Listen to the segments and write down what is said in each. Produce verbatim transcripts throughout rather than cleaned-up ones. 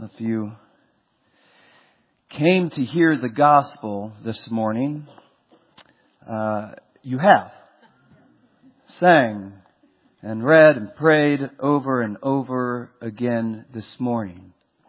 If you came to hear the gospel this morning, uh, you have sang and read and prayed over and over again this morning.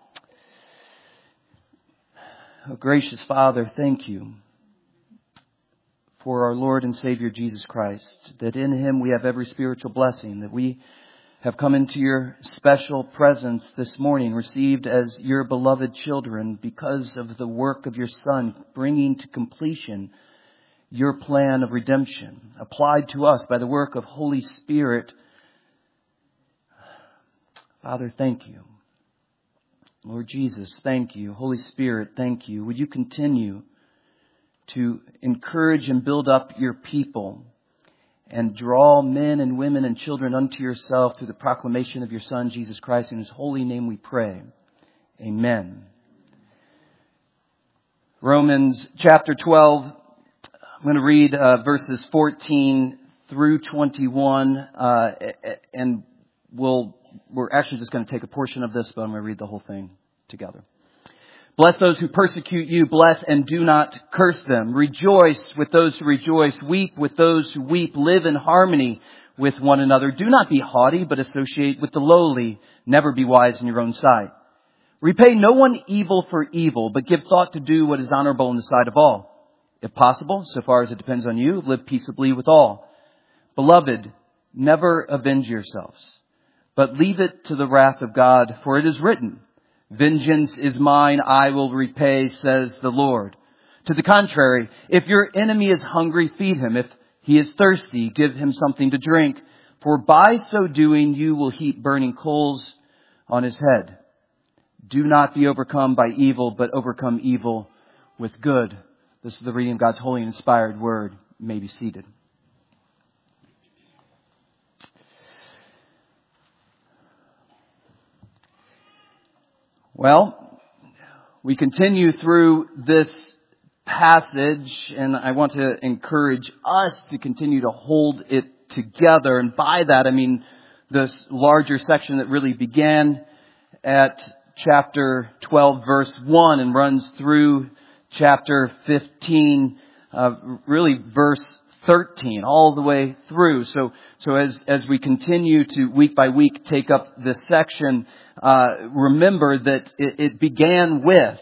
Oh, gracious Father, thank you for our Lord and Savior Jesus Christ, that in Him we have every spiritual blessing, that we have come into your special presence this morning, received as your beloved children because of the work of your Son, bringing to completion your plan of redemption, applied to us by the work of Holy Spirit. Father, thank you. Lord Jesus, thank you. Holy Spirit, thank you. Would you continue to encourage and build up your people and draw men and women and children unto yourself through the proclamation of your Son, Jesus Christ. In His holy name we pray. Amen. Romans chapter twelve. I'm going to read uh, verses fourteen through twenty-one. Uh, and we'll, we're actually just going to take a portion of this, but I'm going to read the whole thing together. Bless those who persecute you. Bless and do not curse them. Rejoice with those who rejoice. Weep with those who weep. Live in harmony with one another. Do not be haughty, but associate with the lowly. Never be wise in your own sight. Repay no one evil for evil, but give thought to do what is honorable in the sight of all. If possible, so far as it depends on you, live peaceably with all. Beloved, never avenge yourselves, but leave it to the wrath of God, for it is written, vengeance is mine, I will repay, says the Lord. To the contrary, if your enemy is hungry, feed him. If he is thirsty, give him something to drink. For by so doing, you will heap burning coals on his head. Do not be overcome by evil, but overcome evil with good. This is the reading of God's holy and inspired word. You may be seated. Well, we continue through this passage, and I want to encourage us to continue to hold it together. And by that, I mean this larger section that really began at chapter twelve, verse one, and runs through chapter fifteen, uh, really verse thirteen, all the way through. So, so as, as we continue to week by week take up this section, uh, remember that it, it began with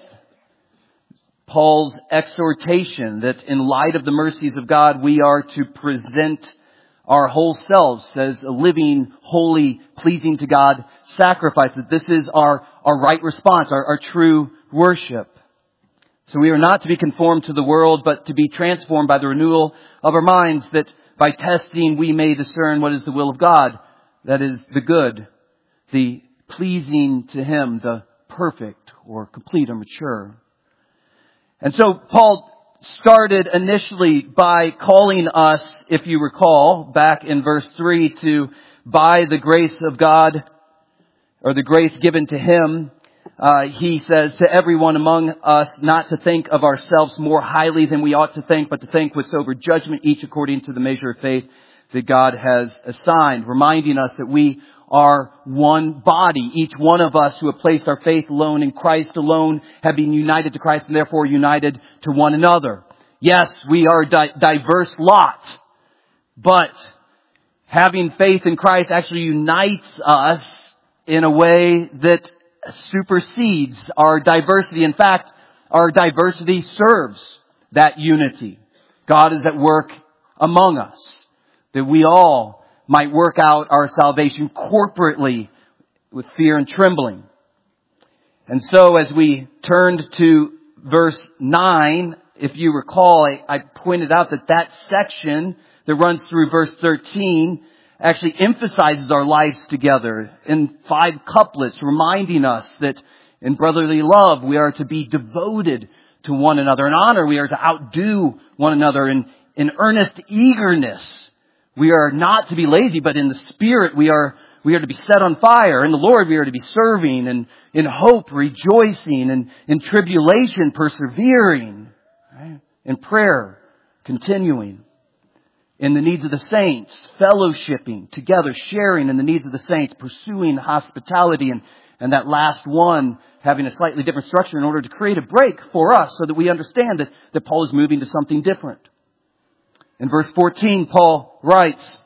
Paul's exhortation that in light of the mercies of God, we are to present our whole selves as a living, holy, pleasing to God sacrifice. That this is our, our right response, our, our true worship. So we are not to be conformed to the world, but to be transformed by the renewal of our minds, that by testing we may discern what is the will of God. That is the good, the pleasing to Him, the perfect or complete or mature. And so Paul started initially by calling us, if you recall, back in verse three, to by the grace of God, or the grace given to Him, Uh, he says to everyone among us not to think of ourselves more highly than we ought to think, but to think with sober judgment, each according to the measure of faith that God has assigned, reminding us that we are one body. Each one of us who have placed our faith alone in Christ alone have been united to Christ and therefore united to one another. Yes, we are a di- diverse lot, but having faith in Christ actually unites us in a way that supersedes our diversity. In fact, our diversity serves that unity. God is at work among us, that we all might work out our salvation corporately with fear and trembling. And so as we turned to verse nine, if you recall, I, I pointed out that that section that runs through verse thirteen actually emphasizes our lives together in five couplets, reminding us that in brotherly love we are to be devoted to one another. In honor we are to outdo one another. In, in earnest eagerness we are not to be lazy, but in the Spirit we are we are to be set on fire. In the Lord we are to be serving, and in hope rejoicing, and in tribulation persevering, right? In prayer continuing. In the needs of the saints, fellowshipping together, sharing in the needs of the saints, pursuing hospitality, and, And that last one having a slightly different structure in order to create a break for us so that we understand that, that Paul is moving to something different. In verse fourteen, Paul writes,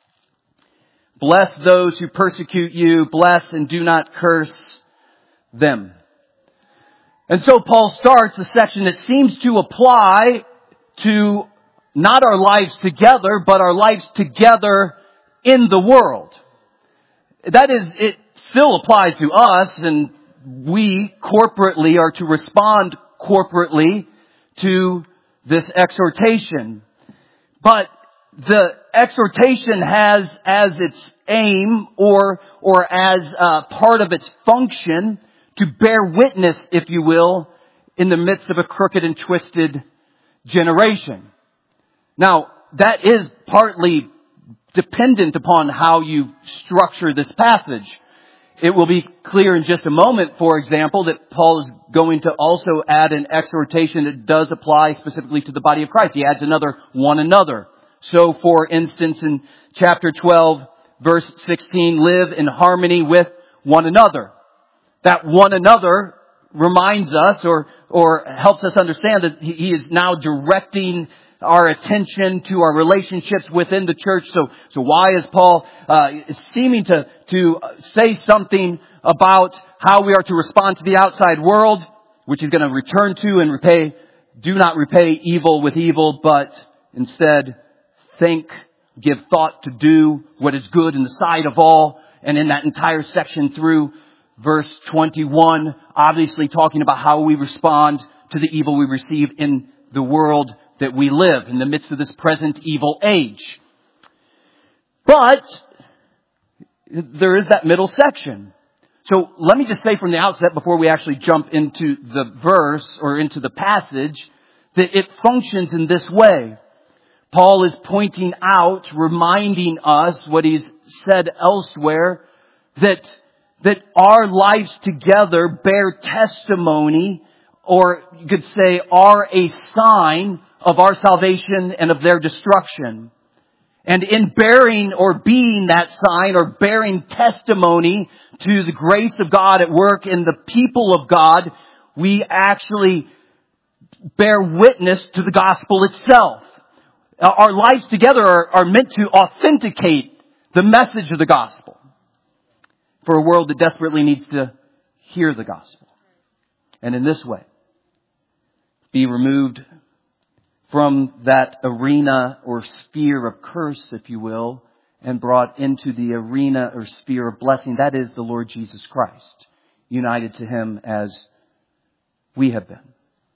"Bless those who persecute you, bless and do not curse them." And so Paul starts a section that seems to apply to not our lives together, but our lives together in the world. That is, it still applies to us, and we corporately are to respond corporately to this exhortation. But the exhortation has as its aim or or as uh, part of its function to bear witness, if you will, in the midst of a crooked and twisted generation. Now, that is partly dependent upon how you structure this passage. It will be clear in just a moment, for example, that Paul is going to also add an exhortation that does apply specifically to the body of Christ. He adds another one another. So, for instance, in chapter twelve, verse sixteen, live in harmony with one another. That one another reminds us or or helps us understand that he is now directing our attention to our relationships within the church. So, so why is Paul uh, seeming to to say something about how we are to respond to the outside world, which he's going to return to and repay? Do not repay evil with evil, but instead think, give thought to do what is good in the sight of all. And in that entire section through verse twenty-one, obviously talking about how we respond to the evil we receive in the world that we live in the midst of this present evil age. But there is that middle section. So let me just say from the outset, before we actually jump into the verse or into the passage, that it functions in this way. Paul is pointing out, reminding us what he's said elsewhere, that that our lives together bear testimony, or you could say are a sign of our salvation and of their destruction. And in bearing or being that sign or bearing testimony to the grace of God at work in the people of God, we actually bear witness to the gospel itself. Our lives together are, are meant to authenticate the message of the gospel for a world that desperately needs to hear the gospel. And in this way, be removed from that arena or sphere of curse, if you will, and brought into the arena or sphere of blessing. That is the Lord Jesus Christ, united to Him as we have been.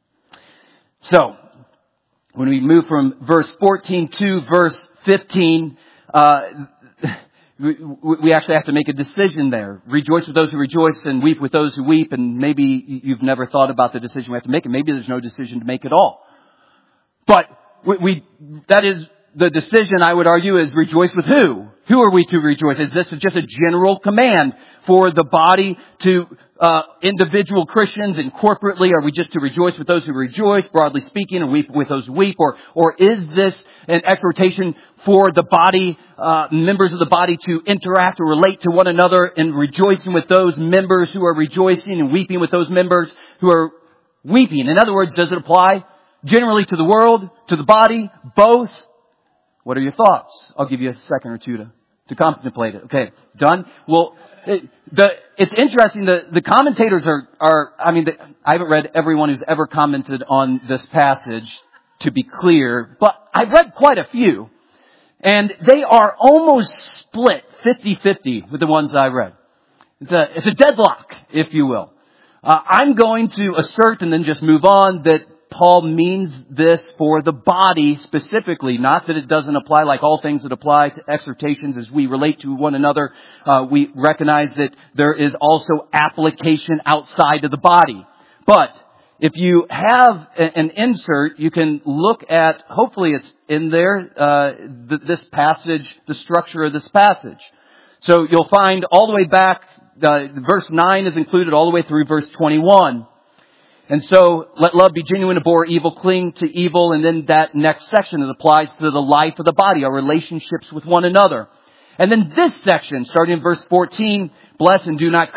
So, when we move from verse fourteen to verse fifteen, uh, we, we actually have to make a decision there. Rejoice with those who rejoice and weep with those who weep. And maybe you've never thought about the decision we have to make, and maybe there's no decision to make at all. But we, we that is the decision, I would argue, is rejoice with who? Who are we to rejoice? Is this just a general command for the body to uh, individual Christians, and corporately are we just to rejoice with those who rejoice, broadly speaking, and weep with those who weep? Or, or is this an exhortation for the body, uh, members of the body to interact or relate to one another and rejoicing with those members who are rejoicing and weeping with those members who are weeping? In other words, does it apply generally to the world, to the body, both? What are your thoughts? I'll give you a second or two to, to contemplate it. Okay, done? Well, it, the, it's interesting. The, the commentators are, are I mean, the, I haven't read everyone who's ever commented on this passage, to be clear, but I've read quite a few. And they are almost split fifty-fifty with the ones I read. It's a, it's a deadlock, if you will. Uh, I'm going to assert and then just move on that Paul means this for the body specifically, not that it doesn't apply like all things that apply to exhortations as we relate to one another. Uh, we recognize that there is also application outside of the body. But if you have an insert, you can look at, hopefully it's in there, uh, th- this passage, the structure of this passage. So you'll find all the way back, uh, verse nine is included all the way through verse twenty-one. And so, let love be genuine, abhor evil, cling to evil. And then that next section that applies to the life of the body, our relationships with one another. And then this section, starting in verse fourteen, bless and do not curse,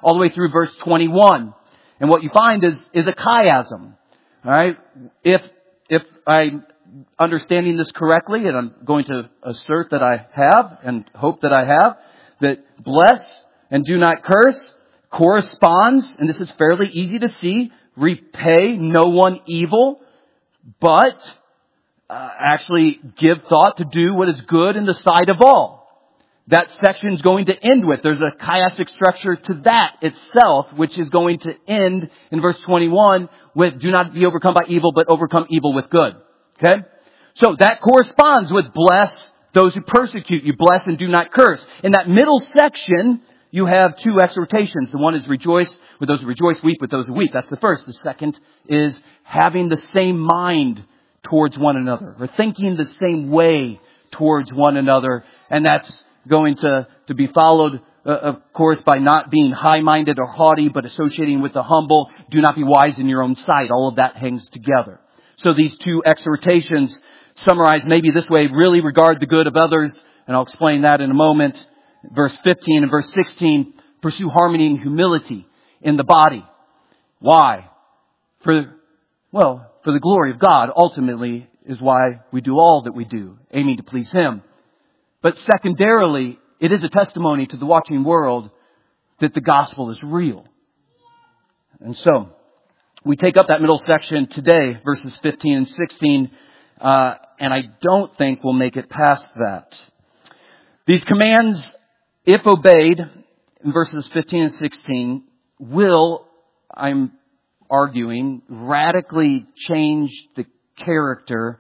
all the way through verse twenty-one. And what you find is, is a chiasm. All right. If, if I'm understanding this correctly, and I'm going to assert that I have and hope that I have, that bless and do not curse corresponds, and this is fairly easy to see, repay no one evil, but uh, actually give thought to do what is good in the sight of all. That section is going to end with, there's a chiastic structure to that itself, which is going to end in verse twenty-one with, do not be overcome by evil, but overcome evil with good. Okay? So that corresponds with bless those who persecute you, bless and do not curse. In that middle section, you have two exhortations. The one is rejoice with those who rejoice, weep with those who weep. That's the first. The second is having the same mind towards one another, or thinking the same way towards one another. And that's going to, to be followed, uh, of course, by not being high-minded or haughty, but associating with the humble. Do not be wise in your own sight. All of that hangs together. So these two exhortations summarize maybe this way: really regard the good of others, and I'll explain that in a moment. Verse fifteen and verse sixteen, pursue harmony and humility in the body. Why? For, well, for the glory of God, ultimately, is why we do all that we do, aiming to please Him. But secondarily, it is a testimony to the watching world that the gospel is real. And so, we take up that middle section today, verses fifteen and sixteen, uh, and I don't think we'll make it past that. These commands, if obeyed, in verses fifteen and sixteen, will, I'm arguing, radically change the character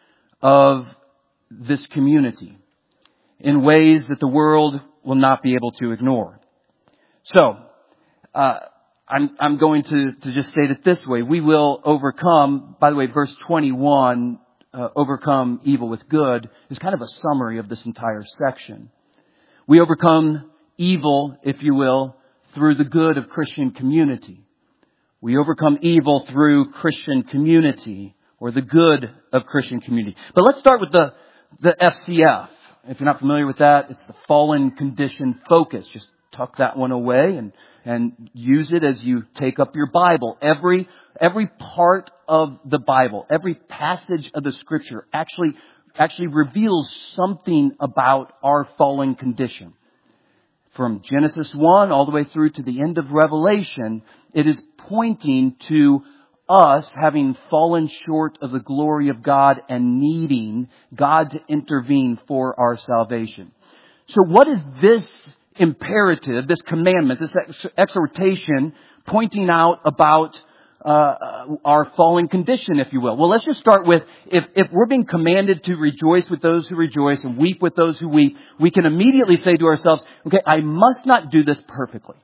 of this community in ways that the world will not be able to ignore. So, uh, I'm, I'm going to, to just state it this way. We will overcome, by the way, verse twenty-one, uh, overcome evil with good, is kind of a summary of this entire section. We overcome evil, if you will, through the good of Christian community. We overcome evil through Christian community, or the good of Christian community. But let's start with the, the F C F. If you're not familiar with that, it's the fallen condition focus. Just tuck that one away and, and use it as you take up your Bible. Every, every part of the Bible, every passage of the Scripture actually, actually reveals something about our fallen condition. From Genesis one all the way through to the end of Revelation, it is pointing to us having fallen short of the glory of God and needing God to intervene for our salvation. So what is this imperative, this commandment, this ex- exhortation pointing out about uh, our fallen condition, if you will? Well, let's just start with, if, if we're being commanded to rejoice with those who rejoice and weep with those who weep, we can immediately say to ourselves, okay, I must not do this perfectly.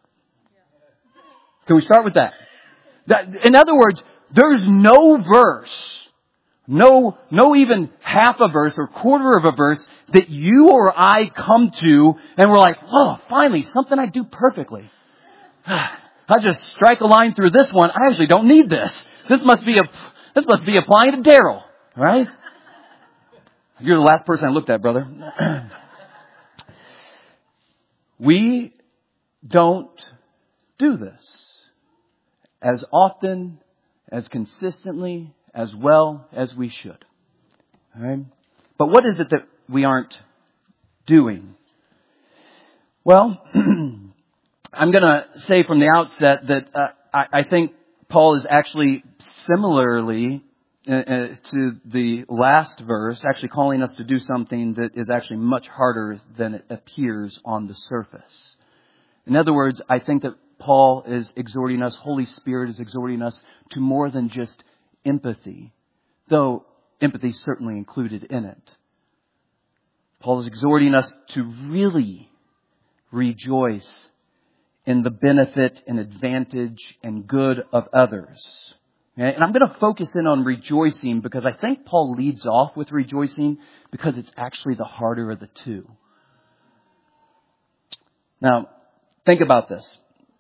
Can we start with that? That, in other words, there's no verse, no, no even half a verse or quarter of a verse that you or I come to and we're like, oh, finally, something I do perfectly. I just strike a line through this one. I actually don't need this. This must be a, this must be applying to Daryl, right? You're the last person I looked at, brother. We don't do this as often, as consistently, as well as we should. All right? But what is it that we aren't doing? Well, I'm going to say from the outset that uh, I, I think Paul is actually similarly uh, uh, to the last verse, actually calling us to do something that is actually much harder than it appears on the surface. In other words, I think that Paul is exhorting us, Holy Spirit is exhorting us to more than just empathy, though empathy is certainly included in it. Paul is exhorting us to really rejoice in the benefit and advantage and good of others. Okay? And I'm going to focus in on rejoicing because I think Paul leads off with rejoicing because it's actually the harder of the two. Now, think about this.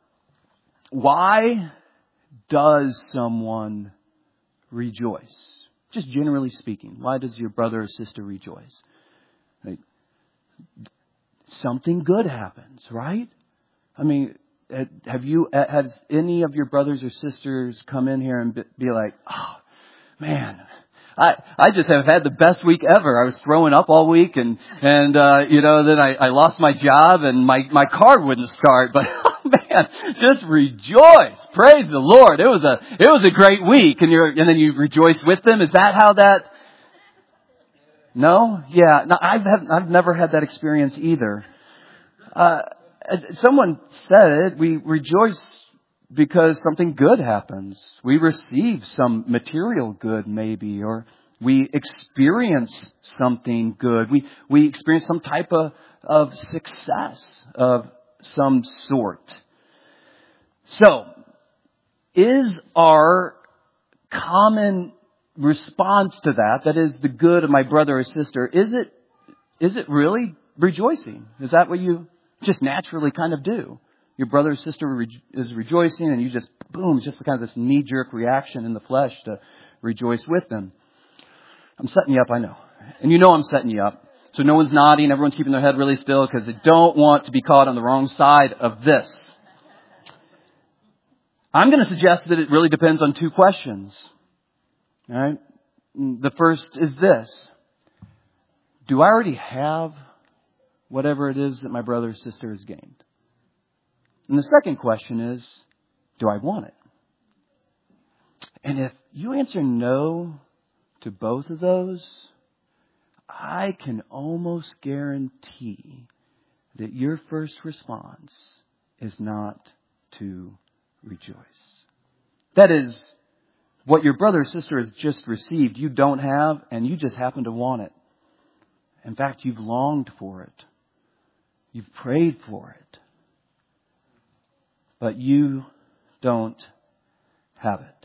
Why does someone rejoice? Just generally speaking, why does your brother or sister rejoice? Like, something good happens, right? I mean, have you, has any of your brothers or sisters come in here and be like, oh, man, I, I just have had the best week ever. I was throwing up all week and, and, uh, you know, then I, I lost my job and my, my car wouldn't start, but oh man, just rejoice. Praise the Lord. It was a, it was a great week and you're, and then you rejoice with them. Is that how that? No? Yeah. No, I've had, I've never had that experience either. Uh, as someone said it, we rejoice because something good happens. We receive some material good maybe, or we experience something good. We, we experience some type of, of success of some sort. So, is our common response to that, that is the good of my brother or sister, is it, is it really rejoicing? Is that what you just naturally kind of do? Your brother or sister is rejoicing and you just, boom, it's just kind of this knee-jerk reaction in the flesh to rejoice with them. I'm setting you up, I know. And you know I'm setting you up. So no one's nodding, everyone's keeping their head really still because they don't want to be caught on the wrong side of this. I'm going to suggest that it really depends on two questions. All right? The first is this. Do I already have whatever it is that my brother or sister has gained? And the second question is, do I want it? And if you answer no to both of those, I can almost guarantee that your first response is not to rejoice. That is, what your brother or sister has just received, you don't have, and you just happen to want it. In fact, you've longed for it. You've prayed for it. But you don't have it.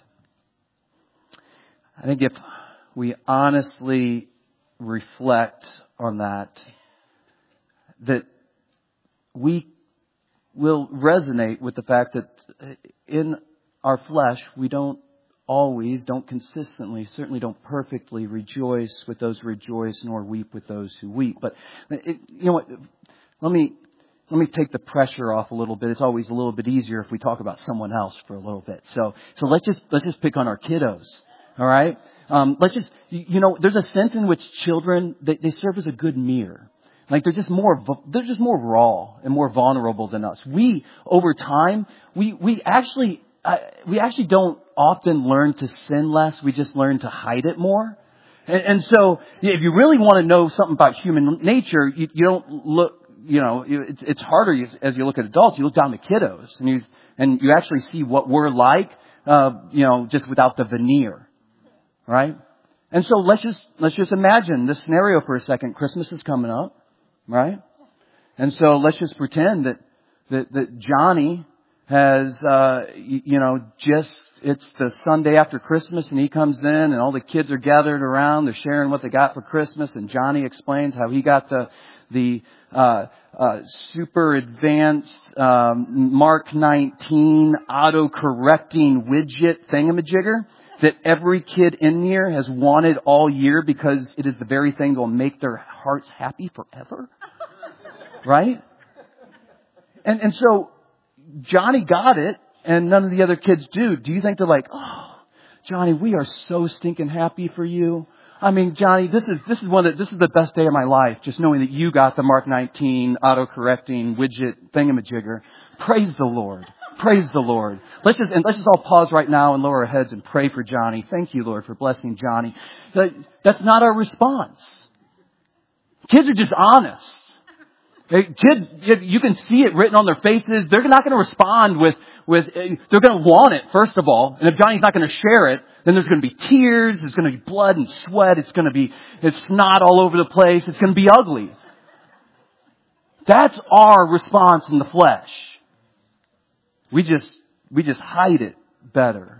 I think if we honestly reflect on that, that we will resonate with the fact that in our flesh, we don't always, don't consistently, certainly don't perfectly rejoice with those who rejoice, nor weep with those who weep. But it, you know what? Let me let me take the pressure off a little bit. It's always a little bit easier if we talk about someone else for a little bit. So so let's just let's just pick on our kiddos. All right. Um, let's just you know, there's a sense in which children they, they serve as a good mirror. Like they're just more they're just more raw and more vulnerable than us. We over time we we actually uh, we actually don't often learn to sin less. We just learn to hide it more. And, and so if you really want to know something about human nature, you, you don't look. You know, it's, it's harder as you look at adults. You look down to kiddos, and you and you actually see what we're like. Uh, you know, just without the veneer, right? And so let's just let's just imagine this scenario for a second. Christmas is coming up, right? And so let's just pretend that that, that Johnny has, uh, you, you know, just it's the Sunday after Christmas, and he comes in, and all the kids are gathered around. They're sharing what they got for Christmas, and Johnny explains how he got the the uh, uh, super advanced um, Mark nineteen auto-correcting widget thingamajigger that every kid in here has wanted all year because it is the very thing that will make their hearts happy forever. Right? And and so Johnny got it, and none of the other kids do. Do you think they're like, oh, Johnny, we are so stinking happy for you. I mean, Johnny, this is this is one of the, this is the best day of my life, just knowing that you got the Mark nineteen auto-correcting widget thingamajigger. Praise the Lord. Praise the Lord. Let's just and let's just all pause right now and lower our heads and pray for Johnny. Thank you, Lord, for blessing Johnny. That, that's not our response. Kids are just honest. Kids, you can see it written on their faces. They're not going to respond with, with, they're going to want it, first of all. And if Johnny's not going to share it, then there's going to be tears. There's going to be blood and sweat. It's going to be, it's snot all over the place. It's going to be ugly. That's our response in the flesh. We just, we just hide it better.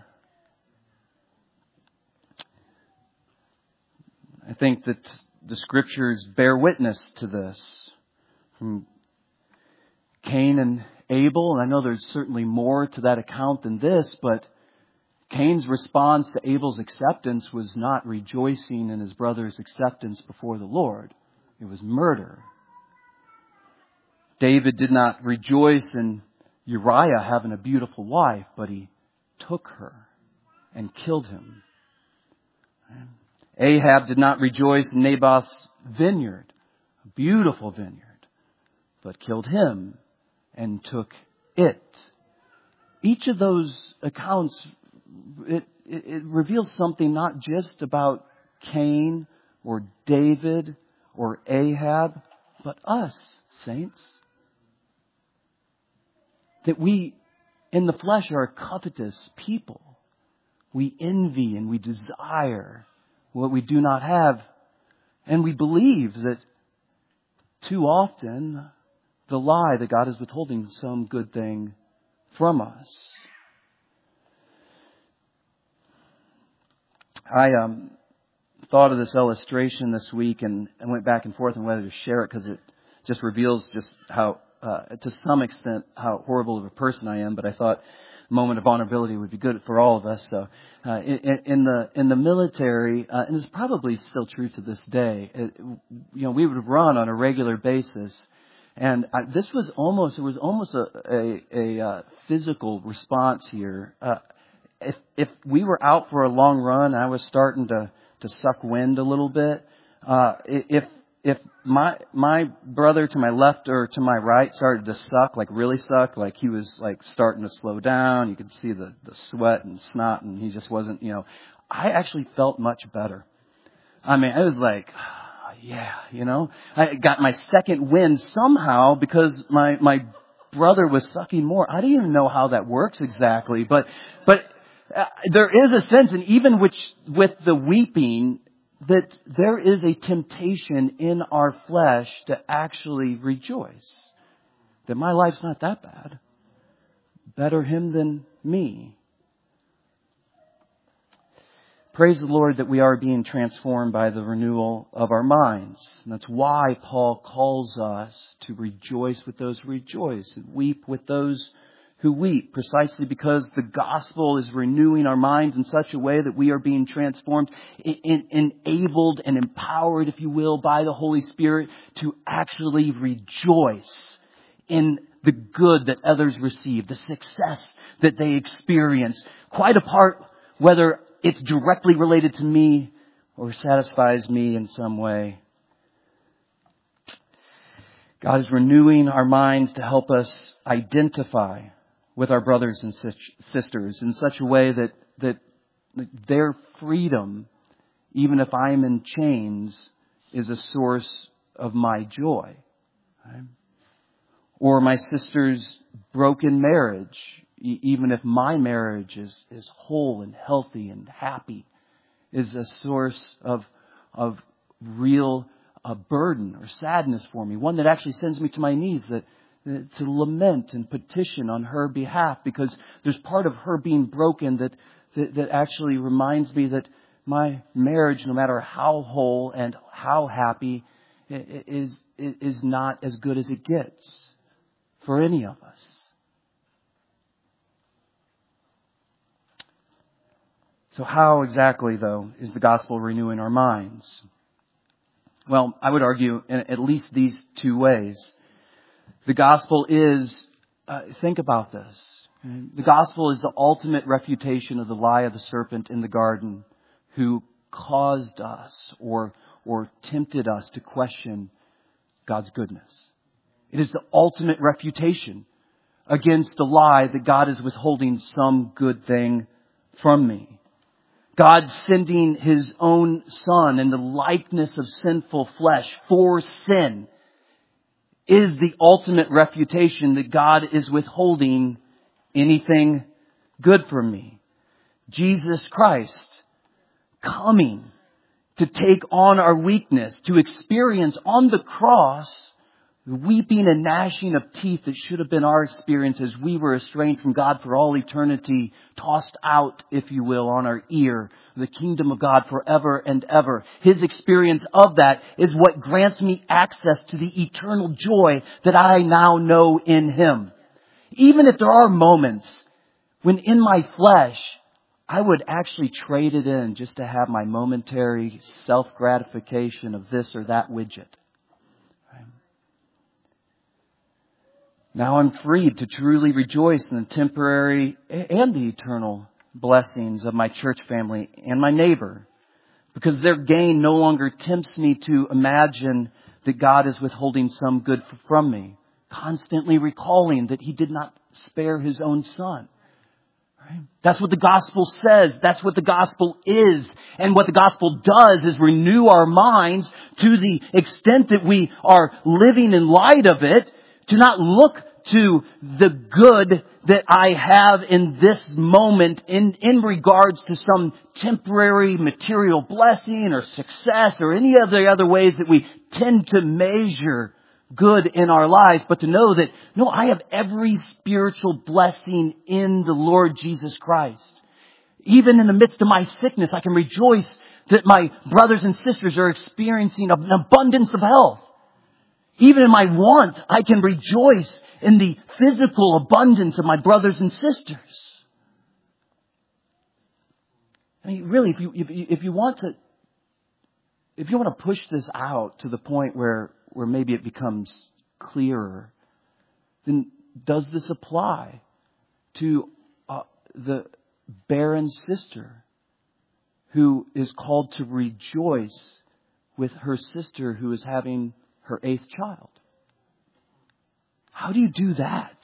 I think that the scriptures bear witness to this. From Cain and Abel, and I know there's certainly more to that account than this, but Cain's response to Abel's acceptance was not rejoicing in his brother's acceptance before the Lord. It was murder. David did not rejoice in Uriah having a beautiful wife, but he took her and killed him. Ahab did not rejoice in Naboth's vineyard, a beautiful vineyard, but killed him and took it. Each of those accounts, it, it, it reveals something not just about Cain or David or Ahab, but us, saints. That we, in the flesh, are a covetous people. We envy and we desire what we do not have. And we believe that too often the lie that God is withholding some good thing from us. I um, thought of this illustration this week and, and went back and forth on whether to share it because it just reveals just how, uh, to some extent, how horrible of a person I am. But I thought a moment of vulnerability would be good for all of us. So, uh, in, in the in the military, uh, and it's probably still true to this day. It, you know, we would run on a regular basis, and I, this was almost it was almost a a, a uh, physical response here. Uh, if if we were out for a long run, I was starting to to suck wind a little bit. Uh, if If my my brother to my left or to my right started to suck, like really suck, like he was like starting to slow down, you could see the, the sweat and snot, and he just wasn't, you know, I actually felt much better. I mean, I was like, oh, yeah, you know, I got my second wind somehow because my my brother was sucking more. I didn't even know how that works exactly, but but uh, there is a sense, and even which with the weeping, that there is a temptation in our flesh to actually rejoice. That my life's not that bad. Better him than me. Praise the Lord that we are being transformed by the renewal of our minds. And that's why Paul calls us to rejoice with those who rejoice and weep with those who weep, precisely because the gospel is renewing our minds in such a way that we are being transformed, in, in, enabled and empowered, if you will, by the Holy Spirit to actually rejoice in the good that others receive, the success that they experience, quite apart whether it's directly related to me or satisfies me in some way. God is renewing our minds to help us identify with our brothers and sisters in such a way that, that their freedom, even if I'm in chains, is a source of my joy. Right? Or my sister's broken marriage, e- even if my marriage is, is whole and healthy and happy, is a source of, of real uh, burden or sadness for me. One that actually sends me to my knees, that to lament and petition on her behalf, because there's part of her being broken that, that that actually reminds me that my marriage, no matter how whole and how happy, is is not as good as it gets for any of us. So how exactly, though, is the gospel renewing our minds? Well, I would argue in at least these two ways. The gospel is, uh, think about this. The gospel is the ultimate refutation of the lie of the serpent in the garden, who caused us or or tempted us to question God's goodness. It is the ultimate refutation against the lie that God is withholding some good thing from me. God sending His own Son in the likeness of sinful flesh for sin is the ultimate refutation that God is withholding anything good from me. Jesus Christ coming to take on our weakness, to experience on the cross the weeping and gnashing of teeth that should have been our experience as we were estranged from God for all eternity, tossed out, if you will, on our ear, the kingdom of God forever and ever. His experience of that is what grants me access to the eternal joy that I now know in Him. Even if there are moments when in my flesh, I would actually trade it in just to have my momentary self-gratification of this or that widget. Now I'm freed to truly rejoice in the temporary and the eternal blessings of my church family and my neighbor, because their gain no longer tempts me to imagine that God is withholding some good from me, constantly recalling that He did not spare His own Son. Right? That's what the gospel says. That's what the gospel is. And what the gospel does is renew our minds to the extent that we are living in light of it, to not look to the good that I have in this moment in, in regards to some temporary material blessing or success or any of the other ways that we tend to measure good in our lives, but to know that, no, I have every spiritual blessing in the Lord Jesus Christ. Even in the midst of my sickness, I can rejoice that my brothers and sisters are experiencing an abundance of health. Even in my want, I can rejoice in the physical abundance of my brothers and sisters. I mean, really, if you, if you, if you want to, if you want to push this out to the point where, where maybe it becomes clearer, then does this apply to uh, the barren sister who is called to rejoice with her sister who is having her eighth child? How do you do that?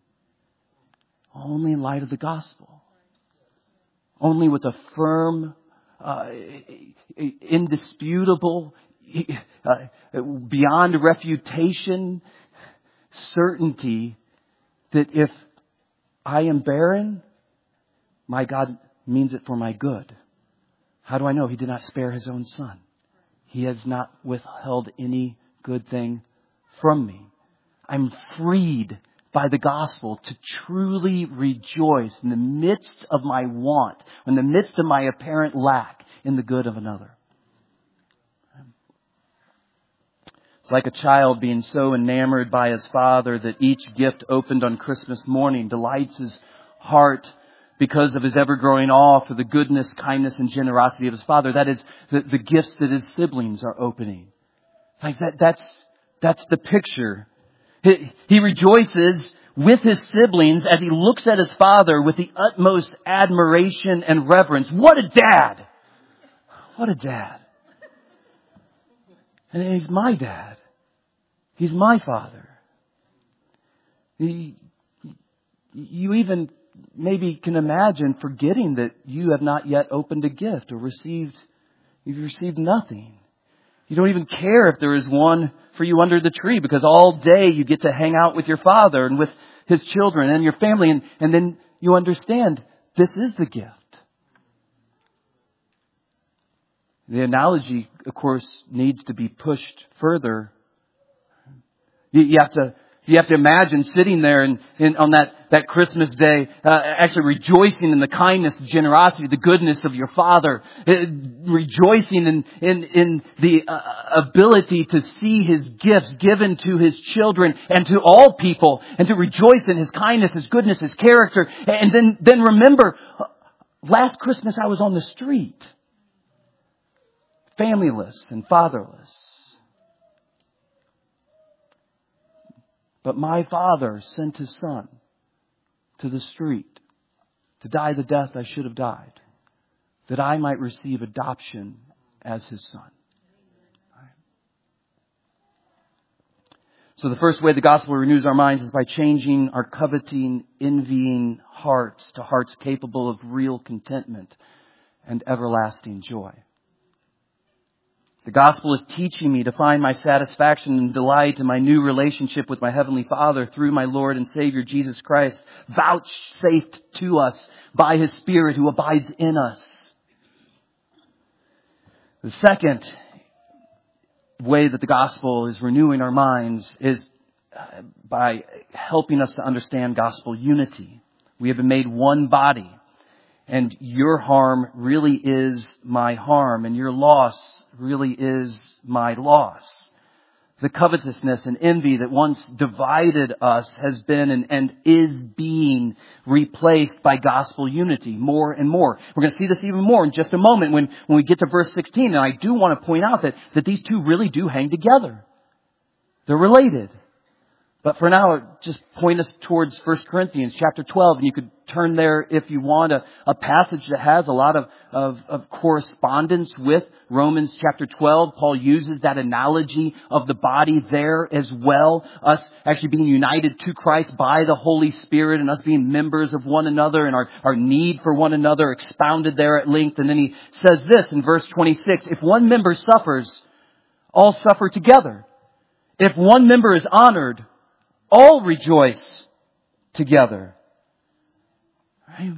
Only in light of the gospel. Only with a firm, uh, indisputable, uh, beyond refutation certainty that if I am barren, my God means it for my good. How do I know? He did not spare His own Son. He has not withheld any good thing from me. I'm freed by the gospel to truly rejoice in the midst of my want, in the midst of my apparent lack, in the good of another. It's like a child being so enamored by his father that each gift opened on Christmas morning delights his heart because of his ever-growing awe for the goodness, kindness, and generosity of his father. That is the, the gifts that his siblings are opening. Like that, that's, that's the picture. He, he rejoices with his siblings as he looks at his father with the utmost admiration and reverence. What a dad! What a dad. And he's my dad. He's my father. He, you even maybe can imagine forgetting that you have not yet opened a gift or received, you've received nothing. You don't even care if there is one for you under the tree, because all day you get to hang out with your father and with his children and your family. And, and then you understand this is the gift. The analogy, of course, needs to be pushed further. You, you have to you have to imagine sitting there and, and on that, that Christmas day, uh, actually rejoicing in the kindness, the generosity, the goodness of your Father, uh, rejoicing in in, in the uh, ability to see His gifts given to His children and to all people, and to rejoice in His kindness, His goodness, His character, and then then remember, last Christmas I was on the street. Familyless and fatherless. But my Father sent His Son to the street to die the death I should have died, that I might receive adoption as His Son. Right. So the first way the gospel renews our minds is by changing our coveting, envying hearts to hearts capable of real contentment and everlasting joy. The gospel is teaching me to find my satisfaction and delight in my new relationship with my Heavenly Father through my Lord and Savior Jesus Christ, vouchsafed to us by His Spirit who abides in us. The second way that the gospel is renewing our minds is by helping us to understand gospel unity. We have been made one body. And your harm really is my harm, and your loss really is my loss. The covetousness and envy that once divided us has been and, and is being replaced by gospel unity more and more. We're going to see this even more in just a moment when, when we get to verse sixteen. And I do want to point out that, that these two really do hang together. They're related. But for now, just point us towards First Corinthians chapter twelve, and you could turn there if you want, a, a passage that has a lot of, of, of correspondence with Romans chapter twelve. Paul uses that analogy of the body there as well. Us actually being united to Christ by the Holy Spirit, and us being members of one another, and our, our need for one another expounded there at length. And then he says this in verse twenty-six, if one member suffers, all suffer together. If one member is honored, all rejoice together. Right?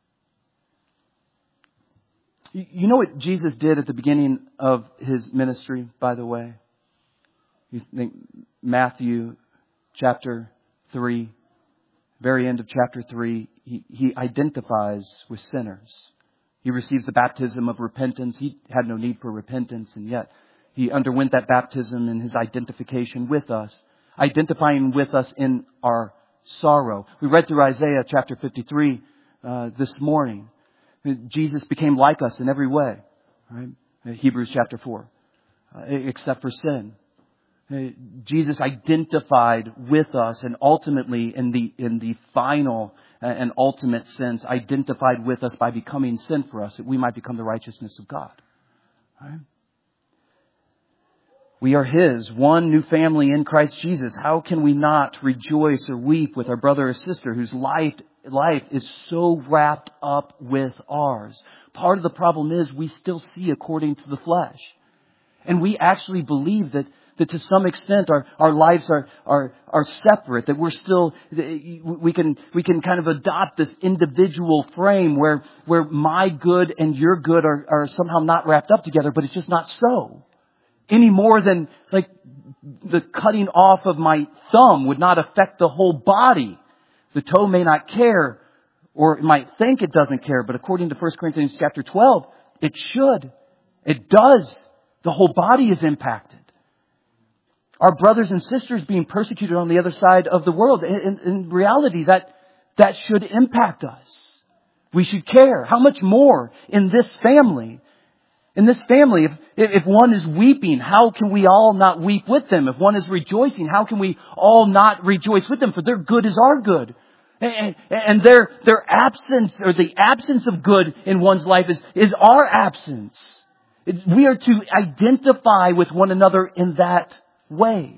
You know what Jesus did at the beginning of His ministry, by the way? You think Matthew chapter three, very end of chapter three, he, he identifies with sinners. He receives the baptism of repentance. He had no need for repentance, and yet He underwent that baptism in His identification with us, identifying with us in our sorrow. We read through Isaiah chapter fifty-three uh, this morning. Jesus became like us in every way. Right? Hebrews chapter four, uh, except for sin. Uh, Jesus identified with us, and ultimately, in the in the final uh, and ultimate sense, identified with us by becoming sin for us, that we might become the righteousness of God. Right? We are His, one new family in Christ Jesus. How can we not rejoice or weep with our brother or sister whose life, life is so wrapped up with ours? Part of the problem is we still see according to the flesh. And we actually believe that, that to some extent our, our lives are, are, are separate, that we're still, we can, we can kind of adopt this individual frame where, where my good and your good are, are somehow not wrapped up together, but it's just not so. Any more than like the cutting off of my thumb would not affect the whole body. The toe may not care, or it might think it doesn't care, but according to First Corinthians chapter twelve, it should. It does. The whole body is impacted. Our brothers and sisters being persecuted on the other side of the world. In, in reality, that, that should impact us. We should care. How much more in this family? In this family, if, if one is weeping, how can we all not weep with them? If one is rejoicing, how can we all not rejoice with them? For their good is our good. And, and their, their absence, or the absence of good in one's life is, is our absence. It's, we are to identify with one another in that way.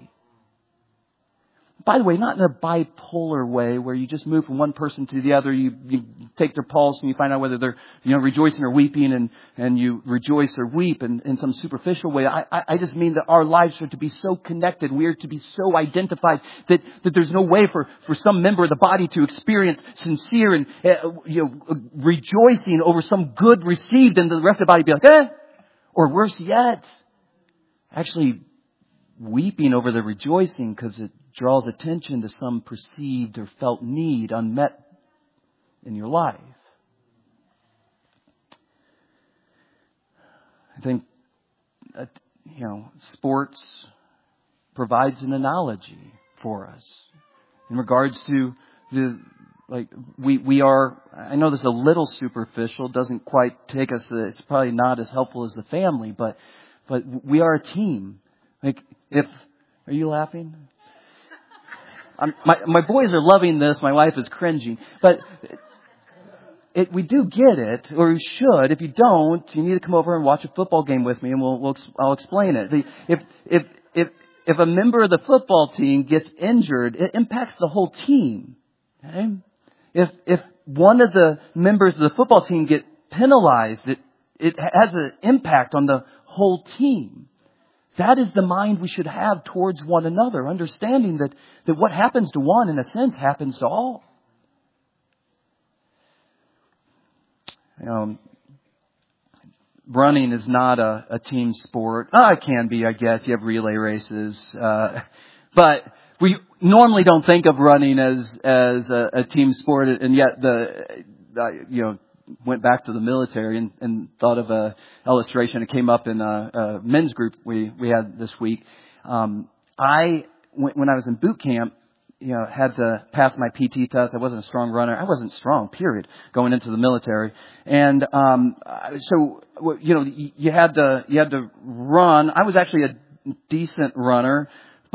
By the way, not in a bipolar way where you just move from one person to the other. You, you take their pulse and you find out whether they're, you know, rejoicing or weeping, and, and you rejoice or weep in, in some superficial way. I, I, I just mean that our lives are to be so connected. We are to be so identified that, that there's no way for, for some member of the body to experience sincere and, uh, you know, rejoicing over some good received, and the rest of the body be like, eh, or worse yet, actually weeping over the rejoicing because it draws attention to some perceived or felt need unmet in your life. I think, that, you know, sports provides an analogy for us in regards to the, like, we, we are, I know this is a little superficial, doesn't quite take us, it's probably not as helpful as the family, but, but we are a team. Like, if, are you laughing? I'm, my my boys are loving this. My wife is cringing. But it, we do get it, or you should. If you don't, you need to come over and watch a football game with me, and we'll, we'll I'll explain it. The, if if if if a member of the football team gets injured, it impacts the whole team. Okay? If if one of the members of the football team get penalized, it it has an impact on the whole team. That is the mind we should have towards one another, understanding that, that what happens to one, in a sense, happens to all. You know, running is not a, a team sport. Oh, it can be, I guess. You have relay races. Uh, but we normally don't think of running as, as a, a team sport, and yet the, uh, you know, went back to the military and, and thought of a illustration. It came up in a, a men's group we, we had this week. Um, I, when, when I was in boot camp, you know, had to pass my P T test. I wasn't a strong runner. I wasn't strong, period, going into the military. And, um, so, you know, you had to, you had to run. I was actually a decent runner,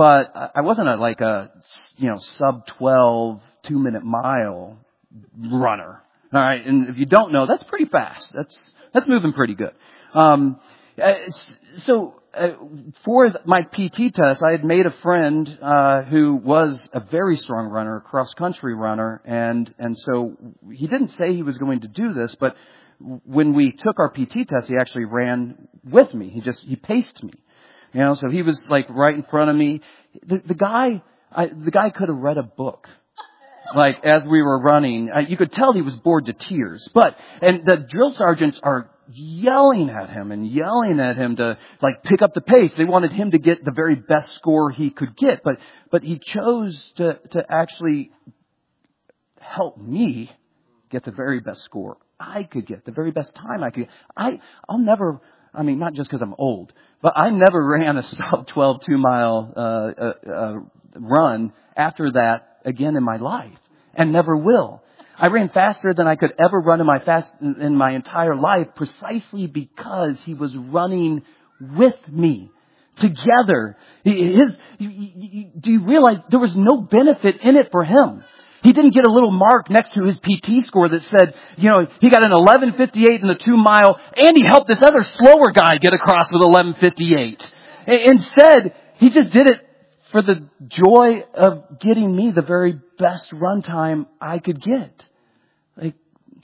but I wasn't a, like a, you know, sub twelve two minute mile runner. All right. And if you don't know, that's pretty fast. That's, that's moving pretty good. Um, so, Uh, for my P T test, I had made a friend uh, who was a very strong runner, a cross-country runner, and and so he didn't say he was going to do this, but when we took our P T test, he actually ran with me. He just he paced me, you know. So he was like right in front of me. The, the guy, I, the guy could have read a book. Like as we were running, uh, you could tell he was bored to tears. But and the drill sergeants are yelling at him and yelling at him to like pick up the pace. They wanted him to get the very best score he could get, but but he chose to to actually help me get the very best score I could get, the very best time I could get. I I'll never. I mean, not just because I'm old, but I never ran a sub twelve two mile uh, uh, uh, run after that again in my life, and never will. I ran faster than I could ever run in my fast in my entire life, precisely because he was running with me together. His, do you realize there was no benefit in it for him? He didn't get a little mark next to his P T score that said, you know, he got an eleven fifty-eight in the two mile, and he helped this other slower guy get across with eleven fifty-eight. Instead, he just did it for the joy of getting me the very best run time I could get. Like,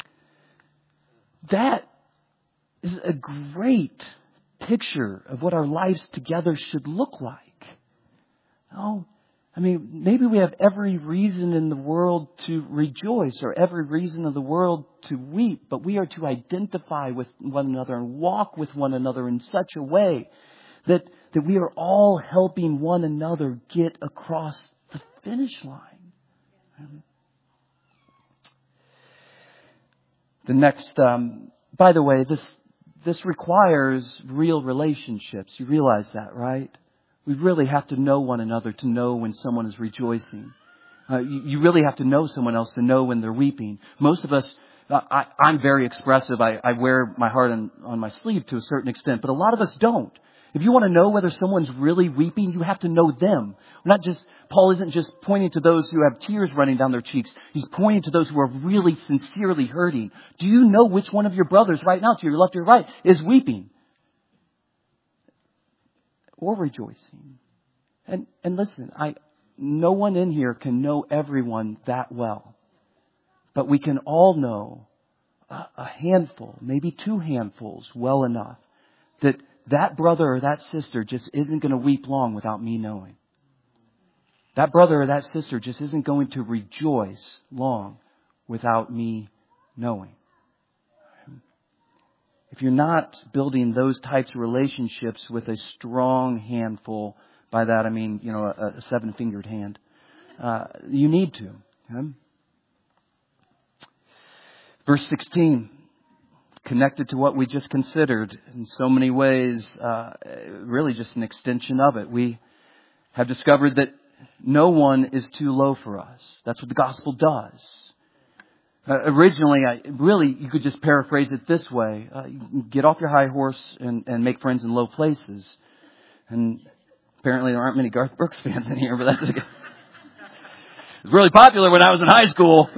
that is a great picture of what our lives together should look like. Oh, I mean, maybe we have every reason in the world to rejoice or every reason in the world to weep, but we are to identify with one another and walk with one another in such a way that, that we are all helping one another get across the finish line. The next, um, by the way, this this requires real relationships. You realize that, right? We really have to know one another to know when someone is rejoicing. Uh, you, you really have to know someone else to know when they're weeping. Most of us, uh, I, I'm very expressive. I, I wear my heart on, on my sleeve to a certain extent, but a lot of us don't. If you want to know whether someone's really weeping, you have to know them. Not just, Paul isn't just pointing to those who have tears running down their cheeks. He's pointing to those who are really sincerely hurting. Do you know which one of your brothers right now, to your left or your right, is weeping? Or rejoicing? And, and listen, I, no one in here can know everyone that well. But we can all know a, a handful, maybe two handfuls well enough that that brother or that sister just isn't going to weep long without me knowing. That brother or that sister just isn't going to rejoice long without me knowing. If you're not building those types of relationships with a strong handful, by that I mean, you know, a, a seven-fingered hand, uh, you need to. Okay? Verse sixteen. Connected to what we just considered in so many ways, uh, really just an extension of it. We have discovered that no one is too low for us. That's what the gospel does. Uh, originally, I, really, you could just paraphrase it this way. Uh, you get off your high horse and, and make friends in low places. And apparently there aren't many Garth Brooks fans in here, but that's okay. It was really popular when I was in high school.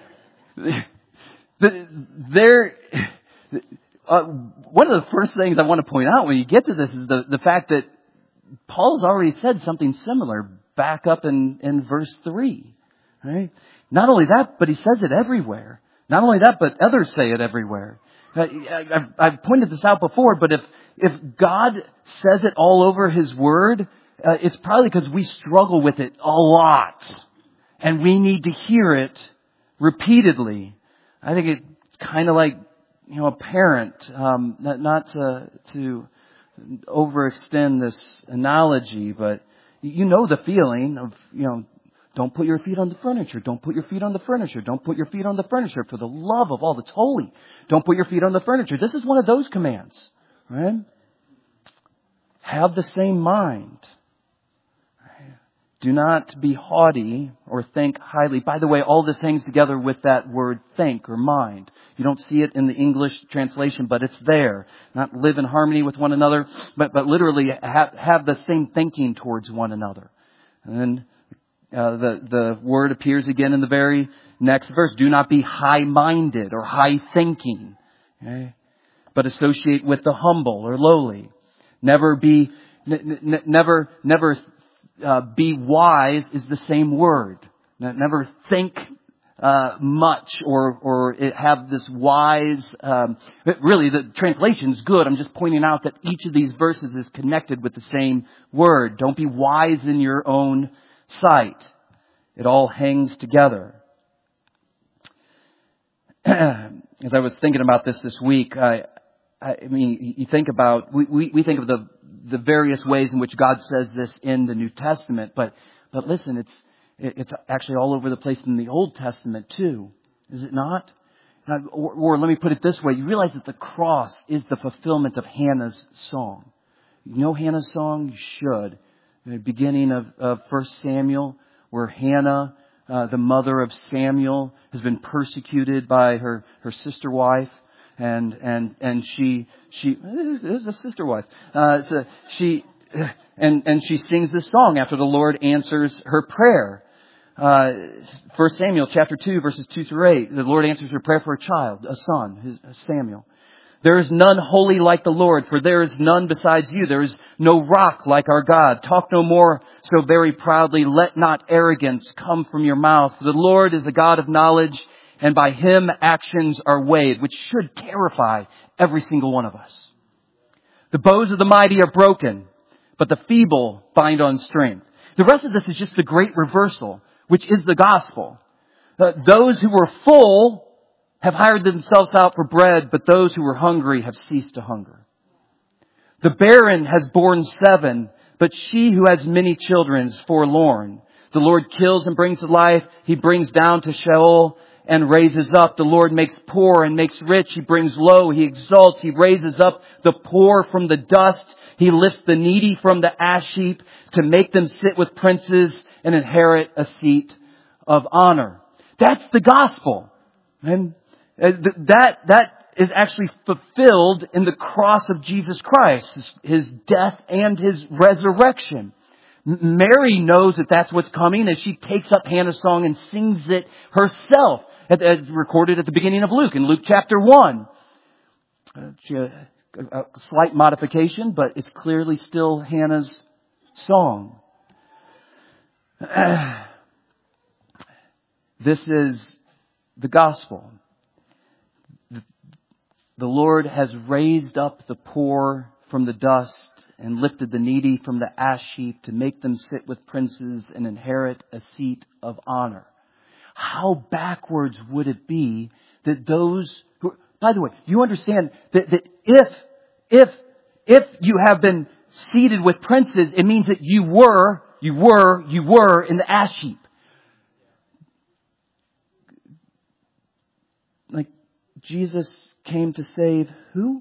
There... Uh, one of the first things I want to point out when you get to this is the, the fact that Paul's already said something similar back up in, in verse three. Right? Not only that, but he says it everywhere. Not only that, but others say it everywhere. Uh, I've, I've pointed this out before, but if, if God says it all over His Word, uh, it's probably because we struggle with it a lot. And we need to hear it repeatedly. I think it's kind of like, you know, a parent, um, not, not to, to overextend this analogy, but you know the feeling of, you know, don't put your feet on the furniture. Don't put your feet on the furniture. Don't put your feet on the furniture for the love of all that's holy. Don't put your feet on the furniture. This is one of those commands, right? Have the same mind. Do not be haughty or think highly. By the way, all this hangs together with that word think or mind. You don't see it in the English translation, but it's there. Not live in harmony with one another, but, but literally have, have the same thinking towards one another. And then uh, the, the word appears again in the very next verse. Do not be high-minded or high-thinking, okay? But associate with the humble or lowly. Never be, n- n- never, never uh, be wise is the same word. Never think uh, much or or it have this wise. Um, really, the translation's good. I'm just pointing out that each of these verses is connected with the same word. Don't be wise in your own sight. It all hangs together. As I was thinking about this this week, I, I mean, you think about we, we, we think of the the various ways in which God says this in the New Testament, but but listen, it's it's actually all over the place in the Old Testament too, is it not? Or, or let me put it this way: you realize that the cross is the fulfillment of Hannah's song. You know Hannah's song? You should. The beginning of, of First Samuel, where Hannah, uh, the mother of Samuel, has been persecuted by her, her sister wife. And, and, and she, she, it is a sister wife. Uh, so she, and, and she sings this song after the Lord answers her prayer. Uh, First Samuel chapter two, verses two through eight. The Lord answers her prayer for a child, a son, his, Samuel. There is none holy like the Lord, for there is none besides you. There is no rock like our God. Talk no more so very proudly. Let not arrogance come from your mouth. For the Lord is a God of knowledge, and by Him actions are weighed, which should terrify every single one of us. The bows of the mighty are broken, but the feeble find on strength. The rest of this is just the great reversal, which is the gospel. Uh, those who were full have hired themselves out for bread, but those who were hungry have ceased to hunger. The barren has borne seven, but she who has many children is forlorn. The Lord kills and brings to life. He brings down to Sheol and raises up. The Lord makes poor and makes rich. He brings low. He exalts. He raises up the poor from the dust. He lifts the needy from the ash heap to make them sit with princes and inherit a seat of honor. That's the gospel. And that, that is actually fulfilled in the cross of Jesus Christ, his, his death and His resurrection. Mary knows that that's what's coming as she takes up Hannah's song and sings it herself. It's recorded at the beginning of Luke, in Luke chapter one. A slight modification, but it's clearly still Hannah's song. This is the gospel. The Lord has raised up the poor from the dust and lifted the needy from the ash heap to make them sit with princes and inherit a seat of honor. How backwards would it be that those who, by the way, you understand that, that if, if, if you have been seated with princes, it means that you were, you were, you were in the ash heap. Like Jesus came to save who?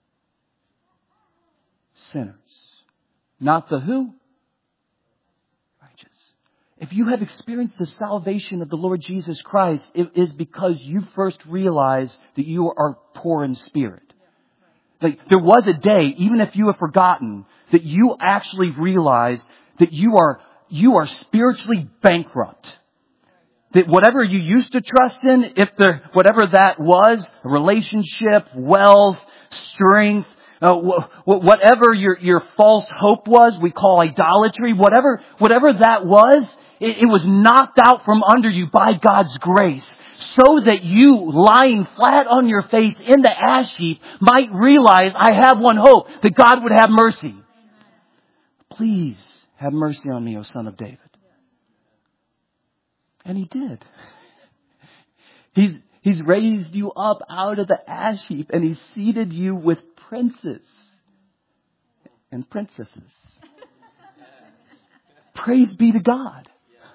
Sinners. Not the who? Righteous. If you have experienced the salvation of the Lord Jesus Christ, it is because you first realized that you are poor in spirit. Like there was a day, even if you have forgotten, that you actually realized that you are, you are spiritually bankrupt. That whatever you used to trust in, if there, whatever that was, a relationship, wealth, strength, uh, wh- whatever your, your false hope was, we call idolatry, whatever, whatever that was, it, it was knocked out from under you by God's grace. So that you, lying flat on your face in the ash heap, might realize, I have one hope, that God would have mercy. Please have mercy on me, O Son of David. And He did. He's, he's raised you up out of the ash heap and He's seated you with princes and princesses. Praise be to God.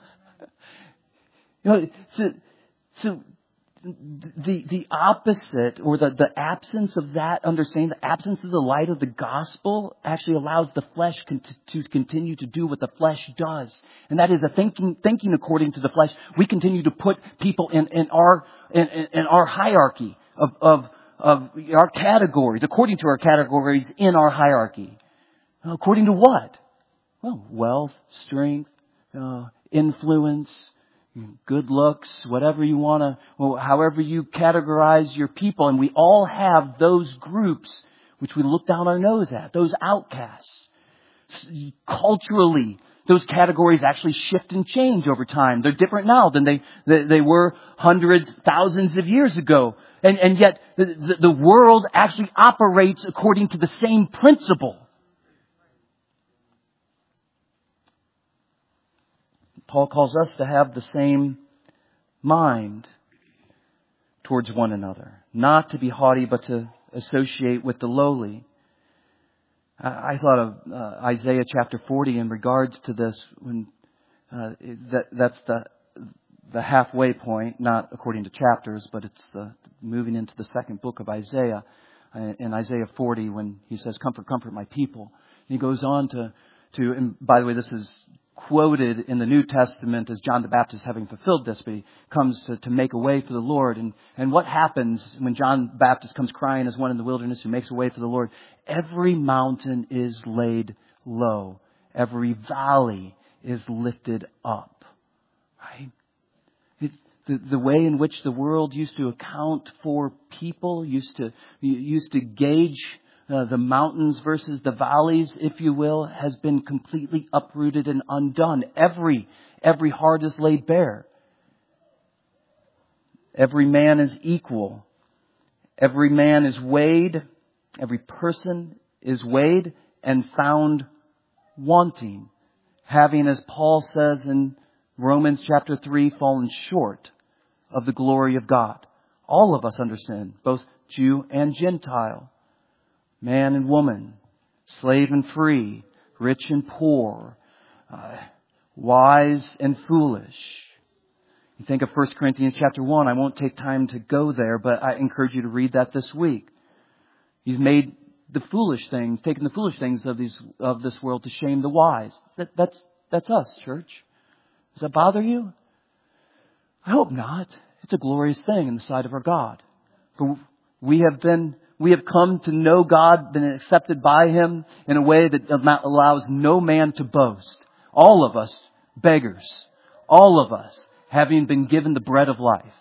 You know, so, so the, the opposite or the, the absence of that understanding, the absence of the light of the gospel actually allows the flesh con- to continue to do what the flesh does. And that is a thinking, thinking according to the flesh. We continue to put people in, in our, in, in our hierarchy of, of, of our categories, according to our categories in our hierarchy. According to what? Well, wealth, strength, uh, influence, good looks, whatever you want to, well, however you categorize your people. And we all have those groups which we look down our nose at, those outcasts. Culturally, those categories actually shift and change over time. They're different now than they, they, they were hundreds, thousands of years ago. And, and yet the, the, the world actually operates according to the same principle. Paul calls us to have the same mind towards one another. Not to be haughty, but to associate with the lowly. I thought of uh, Isaiah chapter forty in regards to this. When uh, that, that's the the halfway point, not according to chapters, but it's the moving into the second book of Isaiah. Uh, in Isaiah forty, when he says, "Comfort, comfort my people," and he goes on to to. And by the way, this is quoted in the New Testament as John the Baptist having fulfilled this, but he comes to, to make a way for the Lord. And, and what happens when John the Baptist comes crying as one in the wilderness who makes a way for the Lord? Every mountain is laid low. Every valley is lifted up. Right? It, the, the way in which the world used to account for people, used to, used to gauge Uh, the mountains versus the valleys, if you will, has been completely uprooted and undone. Every, every heart is laid bare. Every man is equal. Every man is weighed. Every person is weighed and found wanting, having, as Paul says in Romans chapter three, fallen short of the glory of God. All of us under sin, both Jew and Gentile. Man and woman, slave and free, rich and poor, uh, wise and foolish. You think of First Corinthians chapter one. I won't take time to go there, but I encourage you to read that this week. He's made the foolish things, taken the foolish things of these of this world to shame the wise. That, that's that's us, church. Does that bother you? I hope not. It's a glorious thing in the sight of our God. But we have been. We have come to know God, been accepted by Him in a way that allows no man to boast. All of us beggars. All of us having been given the bread of life.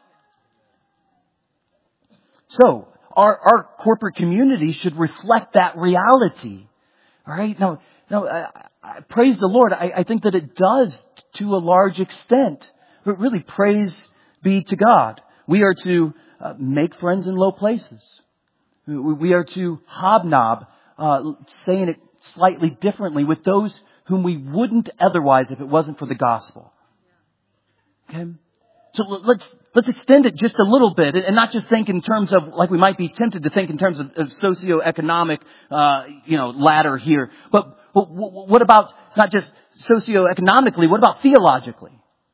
So, our, our corporate community should reflect that reality. All right? Now, now I, I, praise the Lord. I, I think that it does to a large extent. But really, praise be to God. We are to uh, make friends in low places. We are to hobnob, uh, saying it slightly differently, with those whom we wouldn't otherwise if it wasn't for the gospel. Okay? So let's let's extend it just a little bit, and not just think in terms of, like we might be tempted to think in terms of, of socioeconomic, uh, you know, ladder here. But, but what about not just socioeconomically? What about theologically?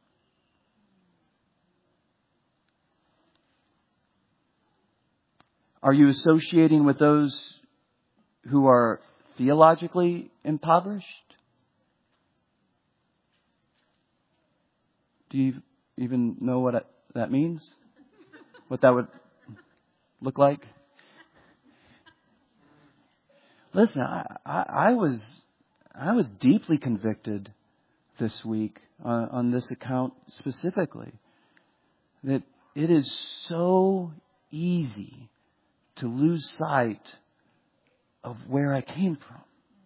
Are you associating with those who are theologically impoverished? Do you even know what that means? What that would look like? Listen, I, I, I was I was deeply convicted this week on, on this account specifically, that it is so easy to lose sight of where I came from.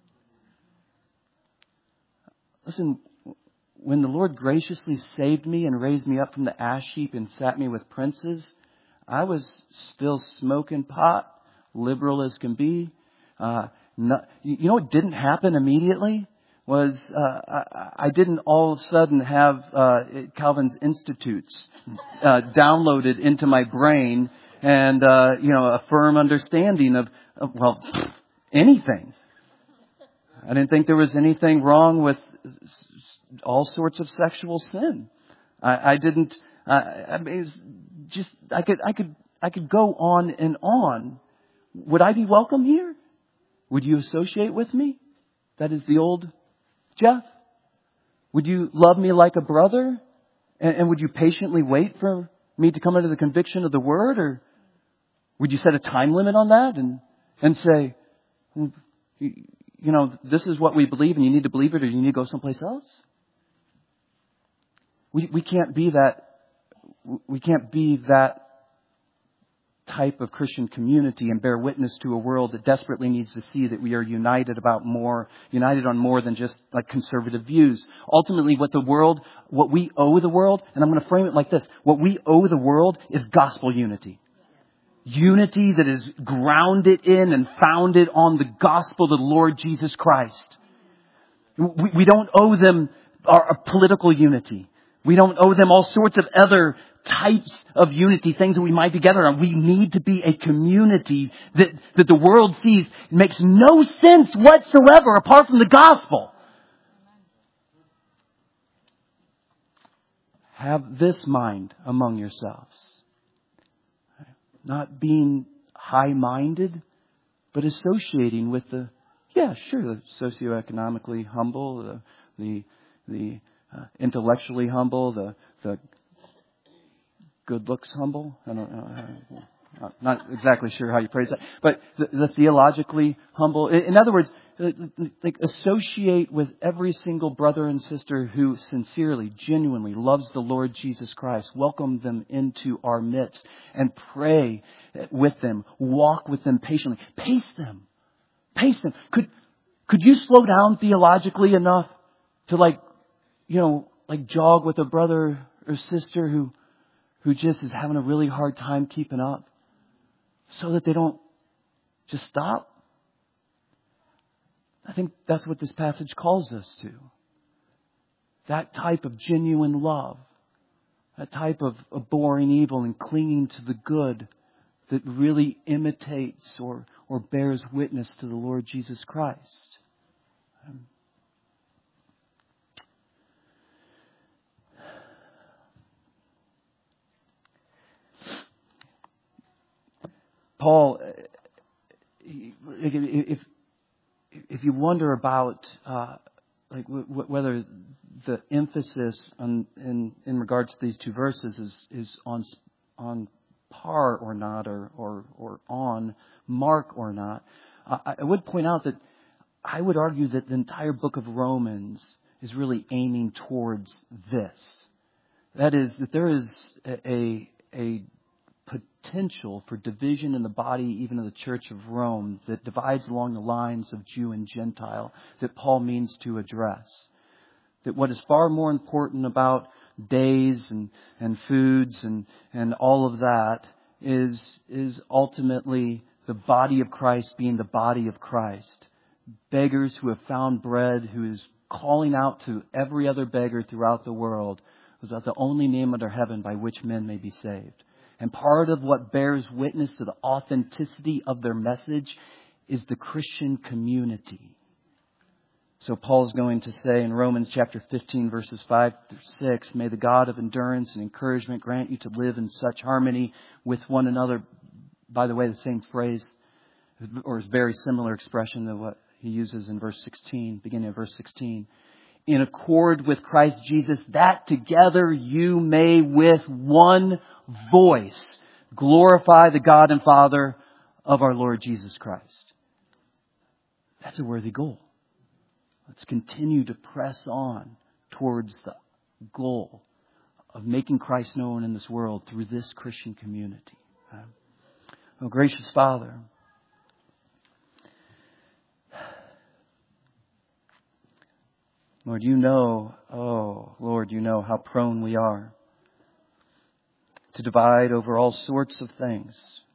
Listen, when the Lord graciously saved me and raised me up from the ash heap and sat me with princes, I was still smoking pot, liberal as can be. Uh, not, you know what didn't happen immediately? Was uh, I, I didn't all of a sudden have uh, Calvin's Institutes uh, downloaded into my brain and, uh, you know, a firm understanding of, of, well, anything. I didn't think there was anything wrong with all sorts of sexual sin. I, I didn't, I, I mean, it was just, I could, I could, I could go on and on. Would I be welcome here? Would you associate with me? That is the old Jeff. Would you love me like a brother? And, and would you patiently wait for me to come into the conviction of the word? Or would you set a time limit on that and, and say, you know, this is what we believe and you need to believe it, or you need to go someplace else? We, we can't be that, we can't be that type of Christian community and bear witness to a world that desperately needs to see that we are united about more, united on more than just like conservative views. Ultimately, what the world, what we owe the world, and I'm going to frame it like this, what we owe the world is gospel unity. Unity that is grounded in and founded on the gospel of the Lord Jesus Christ. We, we don't owe them our, our political unity. We don't owe them all sorts of other types of unity, things that we might be together on. We need to be a community that, that the world sees makes no sense whatsoever apart from the gospel. Have this mind among yourselves. Not being high-minded, but associating with the, yeah, sure, the socioeconomically humble, the the, the uh, intellectually humble, the the good looks humble. I don't know. I'm not exactly sure how you phrase that. But the, the theologically humble. In other words, like associate with every single brother and sister who sincerely, genuinely loves the Lord Jesus Christ. Welcome them into our midst and pray with them. Walk with them patiently. Pace them. Pace them. Could, could you slow down theologically enough to like, you know, like jog with a brother or sister who who just is having a really hard time keeping up so that they don't just stop? I think that's what this passage calls us to. That type of genuine love. That type of abhorring evil and clinging to the good that really imitates or, or bears witness to the Lord Jesus Christ. Um, Paul, if if you wonder about uh, like w- whether the emphasis on, in in regards to these two verses is is on on par or not, or or, or on mark or not, uh, I would point out that I would argue that the entire book of Romans is really aiming towards this. That is, that there is a a potential for division in the body, even of the Church of Rome, that divides along the lines of Jew and Gentile, that Paul means to address. That what is far more important about days and, and foods and, and all of that is, is ultimately the body of Christ being the body of Christ. Beggars who have found bread, who is calling out to every other beggar throughout the world, without the only name under heaven by which men may be saved. And part of what bears witness to the authenticity of their message is the Christian community. So Paul's going to say in Romans chapter fifteen, verses five through six, may the God of endurance and encouragement grant you to live in such harmony with one another. By the way, the same phrase, or very similar expression to what he uses in verse sixteen, beginning of verse sixteen. In accord with Christ Jesus, that together you may with one voice glorify the God and Father of our Lord Jesus Christ. That's a worthy goal. Let's continue to press on towards the goal of making Christ known in this world through this Christian community. Oh, gracious Father, Lord, you know, oh, Lord, you know how prone we are to divide over all sorts of things.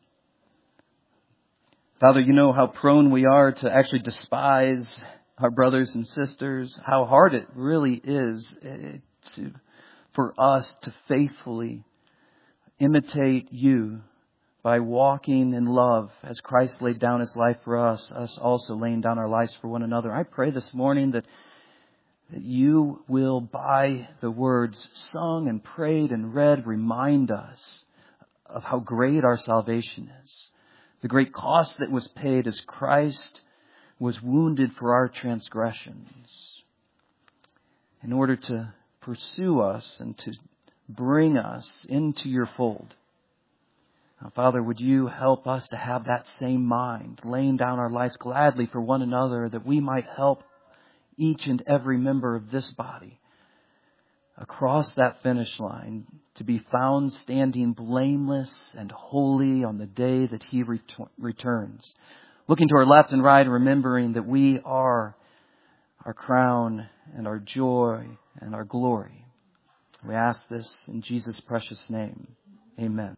Father, you know how prone we are to actually despise our brothers and sisters, how hard it really is to, for us to faithfully imitate you by walking in love as Christ laid down his life for us, us also laying down our lives for one another. I pray this morning that that you will, by the words sung and prayed and read, remind us of how great our salvation is. The great cost that was paid as Christ was wounded for our transgressions in order to pursue us and to bring us into your fold. Now, Father, would you help us to have that same mind, laying down our lives gladly for one another, that we might help each and every member of this body across that finish line to be found standing blameless and holy on the day that He ret- returns. Looking to our left and right, remembering that we are our crown and our joy and our glory. We ask this in Jesus' precious name. Amen.